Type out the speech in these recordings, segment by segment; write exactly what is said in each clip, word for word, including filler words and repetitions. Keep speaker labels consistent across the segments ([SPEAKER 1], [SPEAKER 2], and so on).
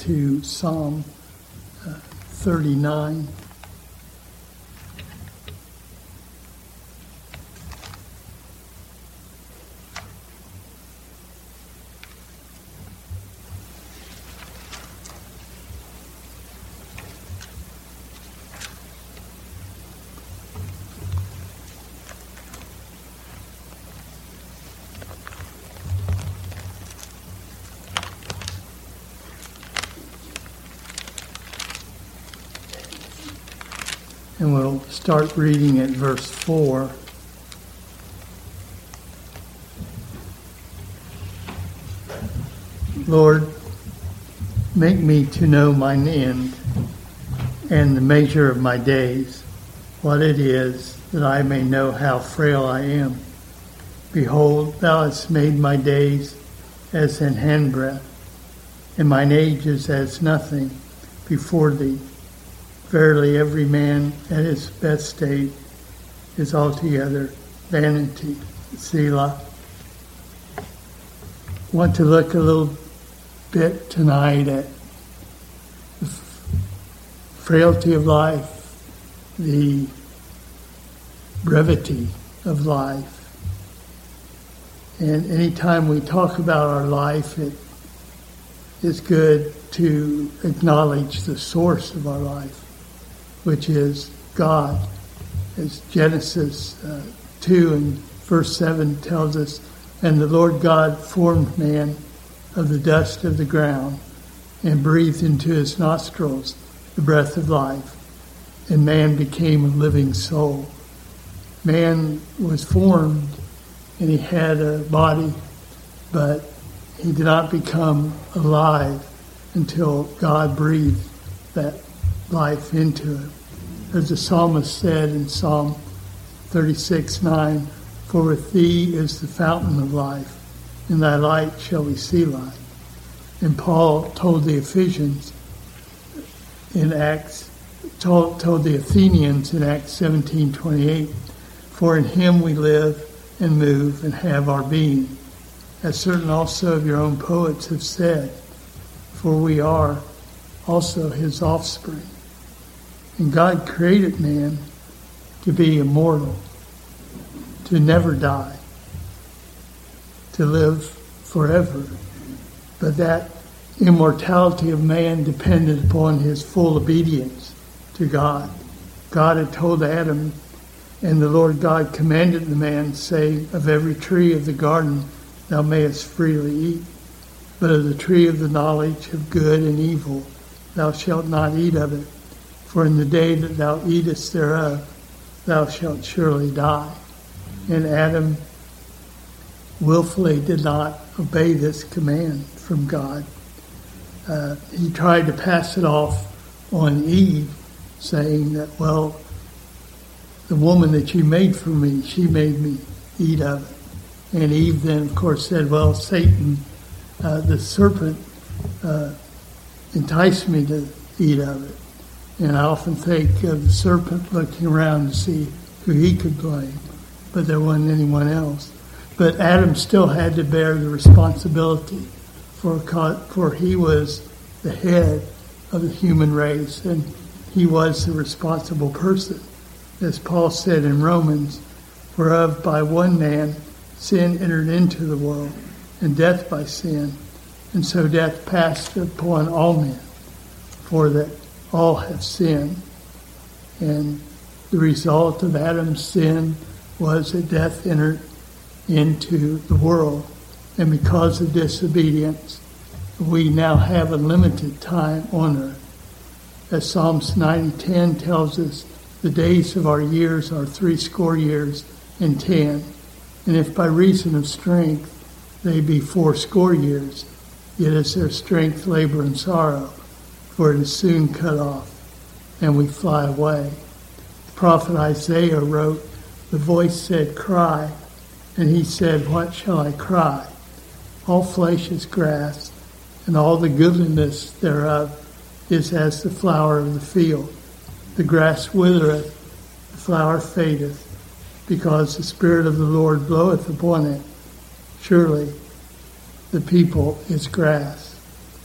[SPEAKER 1] to Psalm uh, thirty-nine. And we'll start reading at verse four. Lord, make me to know mine end and the measure of my days, what it is, that I may know how frail I am. Behold, thou hast made my days as an handbreadth, and mine age is as nothing before thee. Verily, every man at his best state is altogether vanity. Selah. Want to look a little bit tonight at the frailty of life, the brevity of life. And anytime we talk about our life, it is good to acknowledge the source of our life, which is God. As Genesis uh, two and verse seven tells us, and the Lord God formed man of the dust of the ground and breathed into his nostrils the breath of life, and man became a living soul. Man was formed and he had a body, but he did not become alive until God breathed that life into it. As the psalmist said in Psalm thirty-six nine, for with thee is the fountain of life, in thy light shall we see light. And Paul told the Ephesians in Acts, told, told the Athenians in Acts seventeen twenty-eight, for in him we live and move and have our being, as certain also of your own poets have said, for we are also his offspring. And God created man to be immortal, to never die, to live forever. But that immortality of man depended upon his full obedience to God. God had told Adam, and the Lord God commanded the man, saying, of every tree of the garden thou mayest freely eat, but of the tree of the knowledge of good and evil thou shalt not eat of it. For in the day that thou eatest thereof, thou shalt surely die. And Adam willfully did not obey this command from God. Uh, he tried to pass it off on Eve, saying that, well, the woman that you made for me, she made me eat of it. And Eve then, of course, said, well, Satan, uh, the serpent, uh, enticed me to eat of it. And I often think of the serpent looking around to see who he could blame, but there wasn't anyone else. But Adam still had to bear the responsibility for, for he was the head of the human race, and he was the responsible person. As Paul said in Romans, whereof by one man sin entered into the world, and death by sin, and so death passed upon all men, for that all have sinned. And the result of Adam's sin was that death entered into the world. And because of disobedience, we now have a limited time on earth. As Psalms ninety ten tells us, the days of our years are three score years and ten. And if by reason of strength they be four score years, yet is their strength labor and sorrow, for it is soon cut off, and we fly away. The prophet Isaiah wrote, the voice said, cry, and he said, what shall I cry? All flesh is grass, and all the goodliness thereof is as the flower of the field. The grass withereth, the flower fadeth, because the Spirit of the Lord bloweth upon it. Surely the people is grass.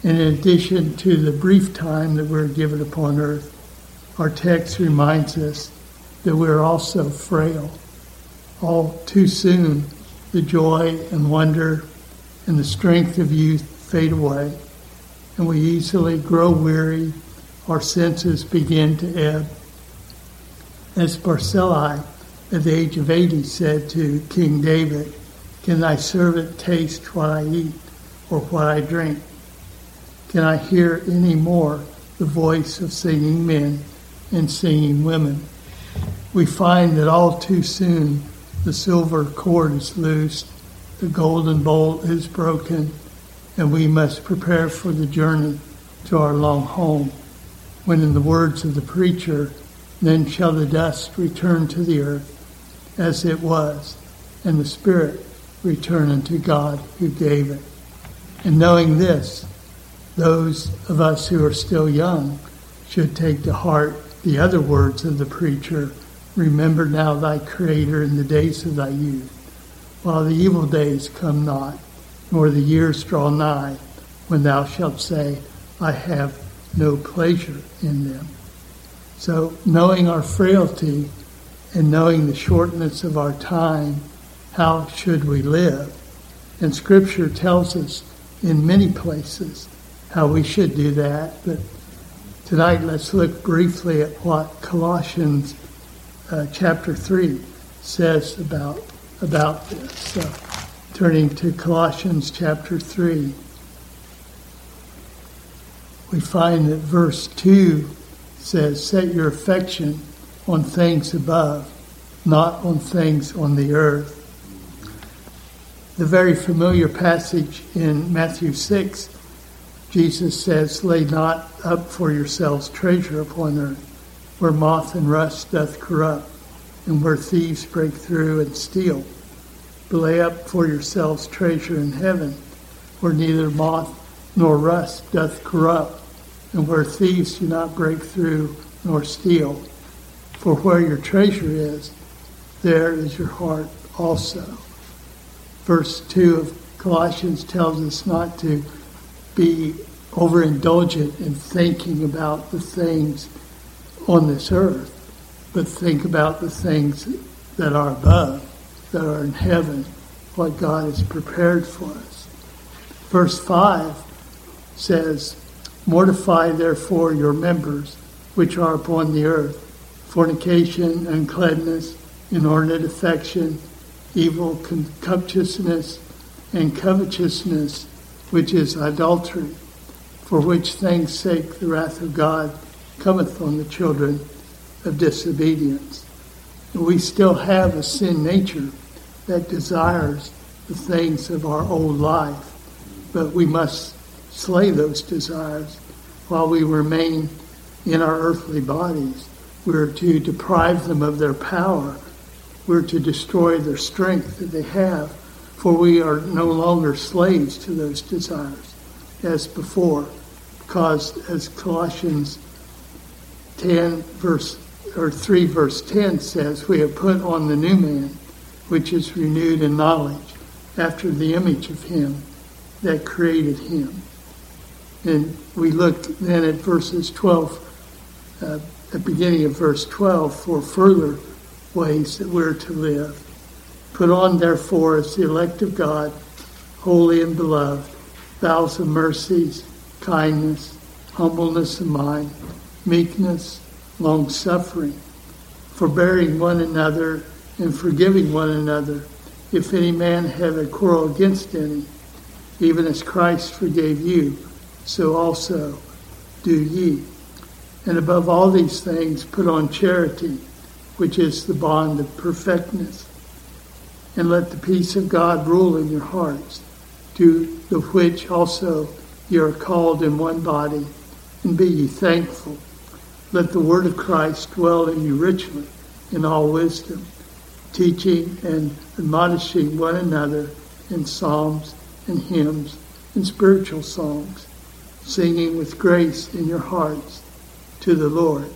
[SPEAKER 1] And in addition to the brief time that we're given upon earth, our text reminds us that we're also frail. All too soon, the joy and wonder and the strength of youth fade away, and we easily grow weary. Our senses begin to ebb. As Barzillai, at the age of eighty, said to King David, "Can thy servant taste what I eat or what I drink? Can I hear any more the voice of singing men and singing women?" We find that all too soon the silver cord is loosed, the golden bowl is broken, and we must prepare for the journey to our long home, when, in the words of the preacher, "Then shall the dust return to the earth as it was, and the spirit return unto God who gave it." And knowing this, those of us who are still young should take to heart the other words of the preacher, "Remember now thy Creator in the days of thy youth, while the evil days come not, nor the years draw nigh, when thou shalt say, I have no pleasure in them." So knowing our frailty and knowing the shortness of our time, how should we live? And Scripture tells us in many places how we should do that. But tonight let's look briefly at what Colossians uh, chapter three says about, about this. So, turning to Colossians chapter three, we find that verse two says, "Set your affection on things above, not on things on the earth." The very familiar passage in Matthew six, Jesus says, "Lay not up for yourselves treasure upon earth, where moth and rust doth corrupt, and where thieves break through and steal. But lay up for yourselves treasure in heaven, where neither moth nor rust doth corrupt, and where thieves do not break through nor steal. For where your treasure is, there is your heart also." Verse two of Colossians tells us not to be overindulgent in thinking about the things on this earth, but think about the things that are above, that are in heaven, what God has prepared for us. Verse five says, "Mortify therefore your members which are upon the earth, fornication, uncleanness, inordinate affection, evil covetousness, and covetousness, which is idolatry, for which things' sake the wrath of God cometh on the children of disobedience." And we still have a sin nature that desires the things of our old life, but we must slay those desires while we remain in our earthly bodies. We're to deprive them of their power. We're to destroy their strength that they have, for we are no longer slaves to those desires as before, because as Colossians ten verse or three verse ten says, "We have put on the new man, which is renewed in knowledge after the image of him that created him." And we looked then at verses twelve, uh, the beginning of verse twelve, for further ways that we're to live. "Put on therefore as the elect of God, holy and beloved, bowels of mercies, kindness, humbleness of mind, meekness, long-suffering, forbearing one another and forgiving one another, if any man have a quarrel against any, even as Christ forgave you, so also do ye. And above all these things put on charity, which is the bond of perfectness. And let the peace of God rule in your hearts, to the which also ye are called in one body, and be ye thankful. Let the word of Christ dwell in you richly in all wisdom, teaching and admonishing one another in psalms and hymns and spiritual songs, singing with grace in your hearts to the Lord."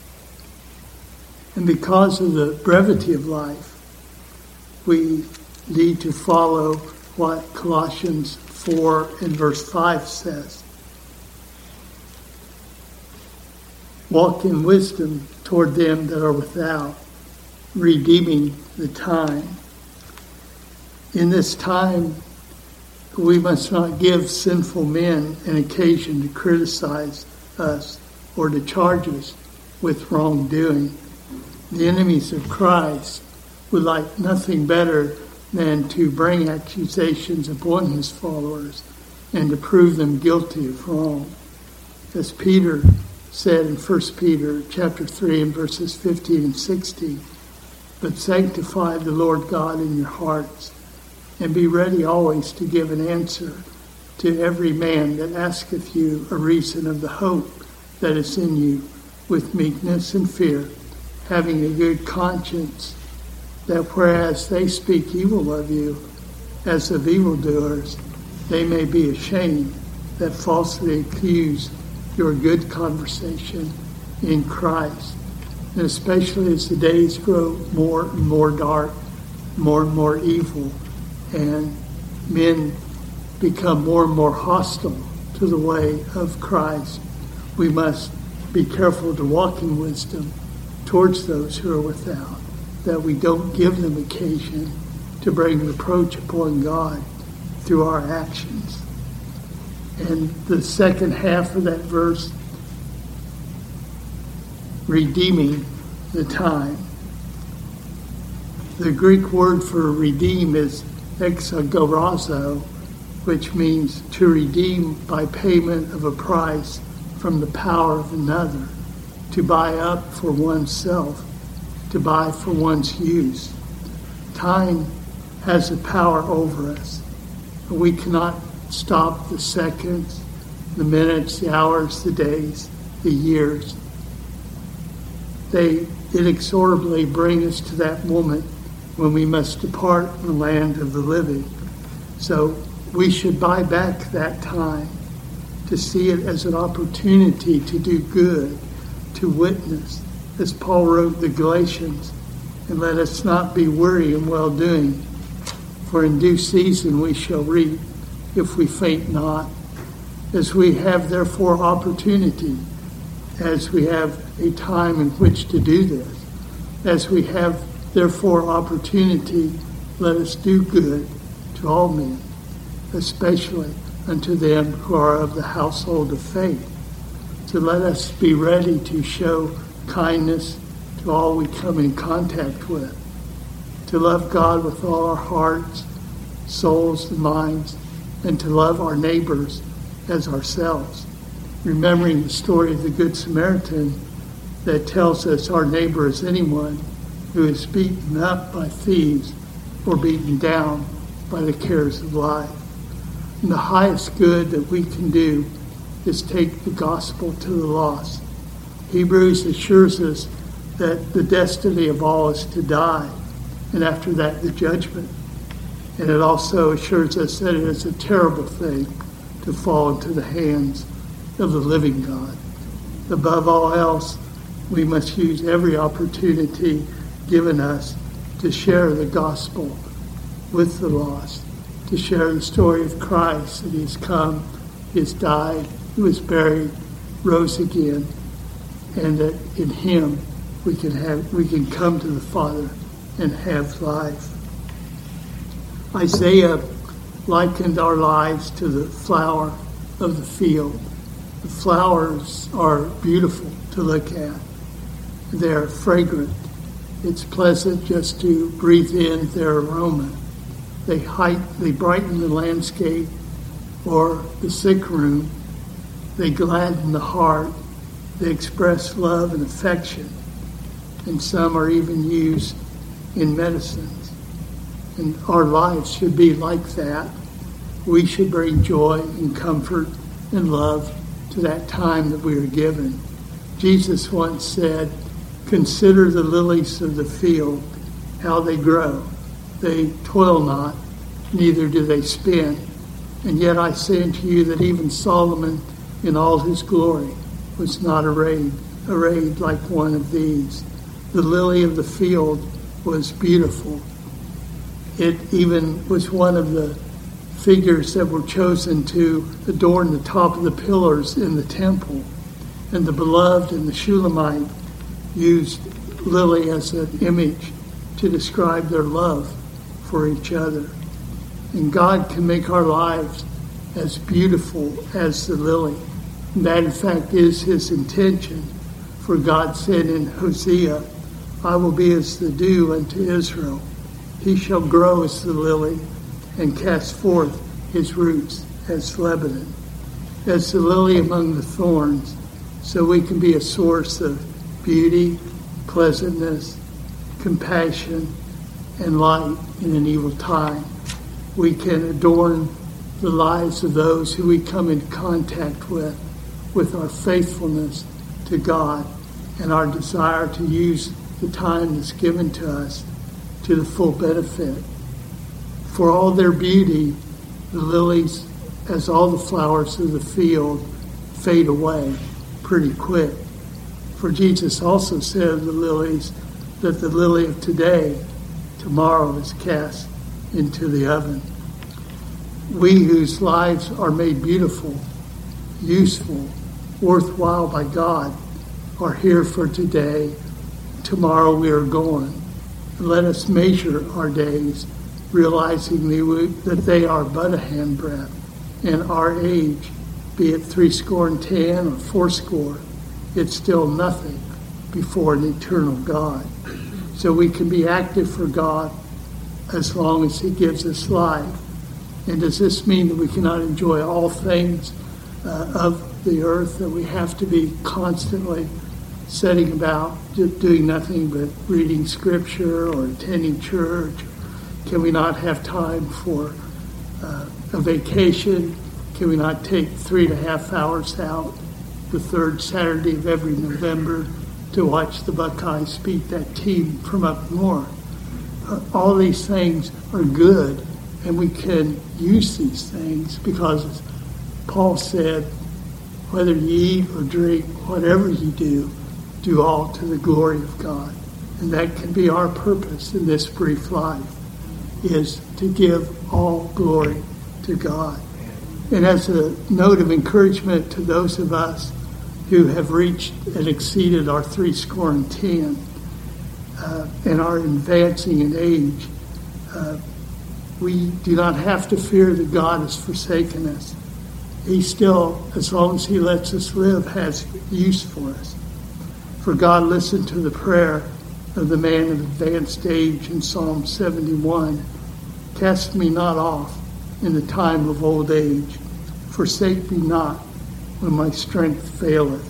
[SPEAKER 1] And because of the brevity of life, we need to follow what Colossians four and verse five says. Walk in wisdom toward them that are without, redeeming the time. In this time, we must not give sinful men an occasion to criticize us or to charge us with wrongdoing. The enemies of Christ would like nothing better than to bring accusations upon his followers and to prove them guilty of wrong. As Peter said in First Peter chapter three and verses fifteen and sixteen, but sanctify the Lord God in your hearts, and be ready always to give an answer to every man that asketh you a reason of the hope that is in you, with meekness and fear, having a good conscience, that whereas they speak evil of you as of evildoers, they may be ashamed that falsely accuse your good conversation in Christ. And especially as the days grow more and more dark, more and more evil, and men become more and more hostile to the way of Christ, we must be careful to walk in wisdom towards those who are without, that we don't give them occasion to bring reproach upon God through our actions. And the second half of that verse, redeeming the time. The Greek word for redeem is exagorazo, which means to redeem by payment of a price from the power of another, to buy up for oneself, to buy for one's use. Time has a power over us. We cannot stop the seconds, the minutes, the hours, the days, the years. They inexorably bring us to that moment when we must depart from the land of the living. So we should buy back that time, to see it as an opportunity to do good, to witness, as Paul wrote the Galatians, and let us not be weary in well-doing, for in due season we shall reap, if we faint not. As we have therefore opportunity, as we have a time in which to do this, as we have therefore opportunity, let us do good to all men, especially unto them who are of the household of faith. So let us be ready to show kindness to all we come in contact with, to love God with all our hearts, souls, and minds, and to love our neighbors as ourselves. Remembering the story of the Good Samaritan that tells us our neighbor is anyone who is beaten up by thieves or beaten down by the cares of life. And the highest good that we can do is take the gospel to the lost. Hebrews assures us that the destiny of all is to die, and after that the judgment. And it also assures us that it is a terrible thing to fall into the hands of the living God. Above all else, we must use every opportunity given us to share the gospel with the lost, to share the story of Christ, that he has come, he has died, he was buried, rose again, and that in him we can have we can come to the Father and have life. Isaiah likened our lives to the flower of the field. The flowers are beautiful to look at. They're fragrant. It's pleasant just to breathe in their aroma. They height, they brighten the landscape or the sick room. They gladden the heart. They express love and affection. And some are even used in medicines. And our lives should be like that. We should bring joy and comfort and love to that time that we are given. Jesus once said, "Consider the lilies of the field, how they grow. They toil not, neither do they spin. And yet I say unto you that even Solomon in all his glory was not arrayed, arrayed like one of these." The lily of the field was beautiful. It even was one of the figures that were chosen to adorn the top of the pillars in the temple. And the beloved and the Shulamite used lily as an image to describe their love for each other. And God can make our lives as beautiful as the lily. And that, in fact, is his intention. For God said in Hosea, I will be as the dew unto Israel. He shall grow as the lily and cast forth his roots as Lebanon. As the lily among the thorns, so we can be a source of beauty, pleasantness, compassion, and light in an evil time. We can adorn the lives of those who we come in contact with, with our faithfulness to God and our desire to use the time that's given to us to the full benefit. For all their beauty, the lilies, as all the flowers of the field, fade away pretty quick. For Jesus also said of the lilies that the lily of today, tomorrow is cast into the oven. We whose lives are made beautiful, useful, worthwhile by God are here for today. Tomorrow we are gone. Let us measure our days, realizing that they are but a handbreadth, and our age, be it threescore and ten or fourscore, it's still nothing before an eternal God. So we can be active for God as long as he gives us life. And does this mean that we cannot enjoy all things uh, of the earth, that we have to be constantly setting about doing nothing but reading scripture or attending church? Can we not have time for uh, a vacation? Can we not take three and a half hours out the third Saturday of every November to watch the Buckeyes beat that team from up north? Uh, all these things are good, and we can use these things because, as Paul said, whether you eat or drink, whatever you do, do all to the glory of God. And that can be our purpose in this brief life, is to give all glory to God. And as a note of encouragement to those of us who have reached and exceeded our three score and ten uh, and are advancing in age, uh, we do not have to fear that God has forsaken us. He still, as long as he lets us live, has use for us. For God listened to the prayer of the man of advanced age in Psalm seventy-one. Cast me not off in the time of old age. Forsake me not when my strength faileth.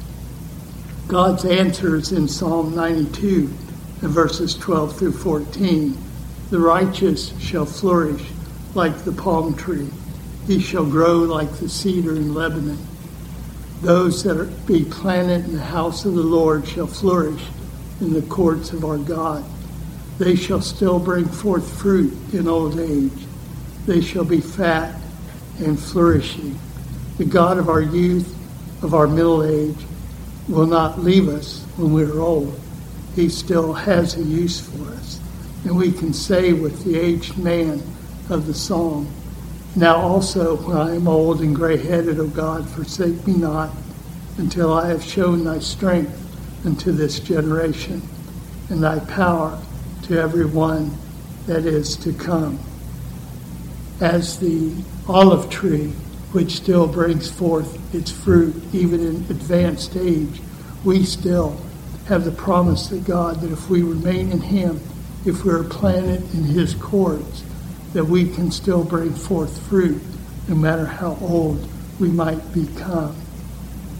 [SPEAKER 1] God's answer is in Psalm ninety-two, in verses twelve through fourteen. The righteous shall flourish like the palm tree. He shall grow like the cedar in Lebanon. Those that are, be planted in the house of the Lord shall flourish in the courts of our God. They shall still bring forth fruit in old age. They shall be fat and flourishing. The God of our youth, of our middle age, will not leave us when we are old. He still has a use for us. And we can say with the aged man of the psalm, now also when I am old and gray-headed, O God, forsake me not until I have shown thy strength unto this generation and thy power to every one that is to come. As the olive tree, which still brings forth its fruit even in advanced age, we still have the promise of God that if we remain in him, if we are planted in his courts, that we can still bring forth fruit no matter how old we might become.